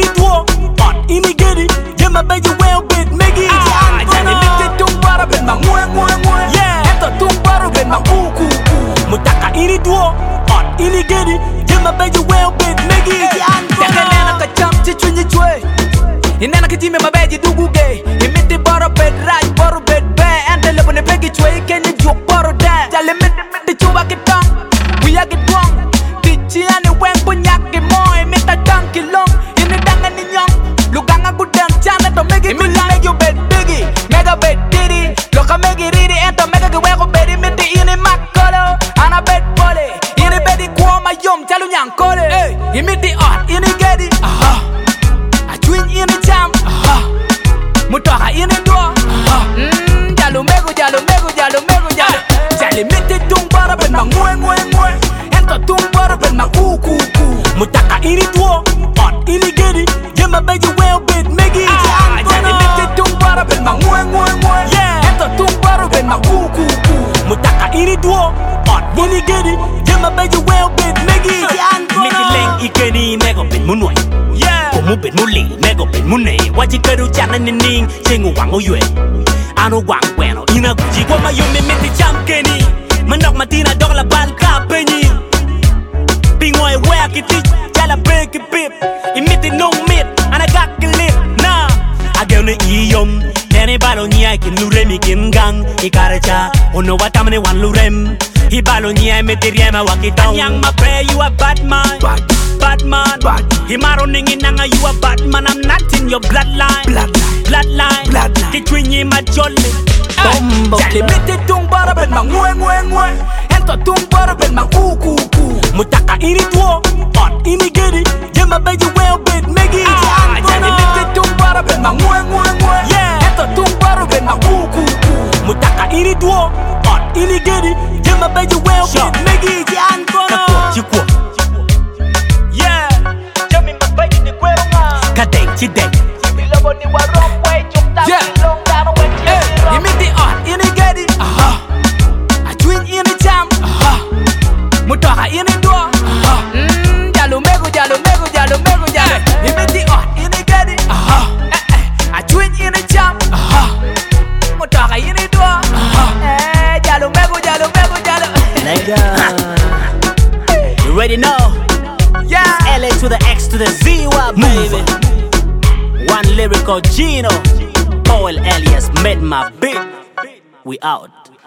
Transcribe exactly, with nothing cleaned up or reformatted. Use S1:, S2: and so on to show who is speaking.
S1: ini duo Ot ini gedi Jema beji well bit Megi
S2: Ah, jadi miti tumbara ben mang mue mue mue.
S1: Yeah.
S2: Ento tumbara ben mang uku uku.
S1: Mutaka ini duo Ot ini gedi Jema beji well bit Megi
S2: Teka nena ka cham chi chunyi chwe. Inena ka jime mabeji dugu ge. Imiti baro bed raj baro bed be. Ente lepo ne begi chwe kenye juk baro dan. Jale miti miti chuba ki tong. We a get wrong. Tichi ane weng punyak ki moy. Mita dang ki long. Ini danga ni nyong. Luganga gudang chana to megi mi make you bed biggie. Mega bed diddy. Loka megi ridi. Ento mega ki weko bedi miti ini makolo. Ana bed pole. Ini bedi kuoma yom chalu nyang kole. Imiti ot ini gedi. Aha. Twin ini jam, mutoka ini dua. Hmm, jalu megu, jalu megu, jalu megu, jalu. Jali miti tumbara ben mang mue mue mue. Ento tumbara ben mang uku uku.
S1: Mutaka ini duo Ot ini gedi Jema beji well bit Megi
S2: Jali miti tumbara ben mang mue mue mue.
S1: Yeah.
S2: Ento tumbara ben mang uku uku.
S1: Mutaka ini duo Ot ini gedi Jema beji well bit Megi Miki leng ikeni Mego bin munwe Yeah Omu bin muli Mego bin mune Wajikaru jana nining Chengu wango yue Ano wang bueno Ina guji Kwa mayumi miti jam keni Manok matina dog la balka penyi Pingoy wea kiti Jala break pip Imiti no mit Anagak lip Na Agel ne iyom Tene balo niya kin lurem ikin gang Ikaracha Ono watamane wan lurem Hibalo niya miti riema wakitong Anyang mape you a bad man
S2: Bad,
S1: Bad man
S2: bad.
S1: Himaro ningi nanga you a bad man I'm not in your bloodline
S2: Bloodline,
S1: Bloodline
S2: bloodline.
S1: Kitwinyi majoli
S2: Bombo. Jali miti tumbara ben mang mue mue mue. Ento tumbara ben mang uku uku.
S1: Mutaka ini duo Ot ini gedi Jema beji well bit Megi
S2: Jali miti tumbara ben mang mue mue mue.
S1: Yeah.
S2: Ento tumbara ben mang uku uku.
S1: Mutaka ini duo Ot ini gedi Jema beji well bit Megi Kakwo chikwo Yeah Jami mabayi ni kwero nga Kadeng chideng
S2: Bilabo ni warong way chukta. Yeah. Long down when you imiti ot ini gedi. Aha. A twin ini jam. Aha. Mutoka ini dua. Aha. Hmm, jalu megu, jalu megu, jalu megu, jalu. Imiti ot ini gedi. Aha. Eh eh. A twin ini jam. Aha. Mutoka ini dua. Aha. Eh, jalu megu, jalu megu, jalu.
S1: Nigga You ready know
S2: Yeah.
S1: L A to the X to the Z, what baby One lyrical Gino Paul Elias made my beat We out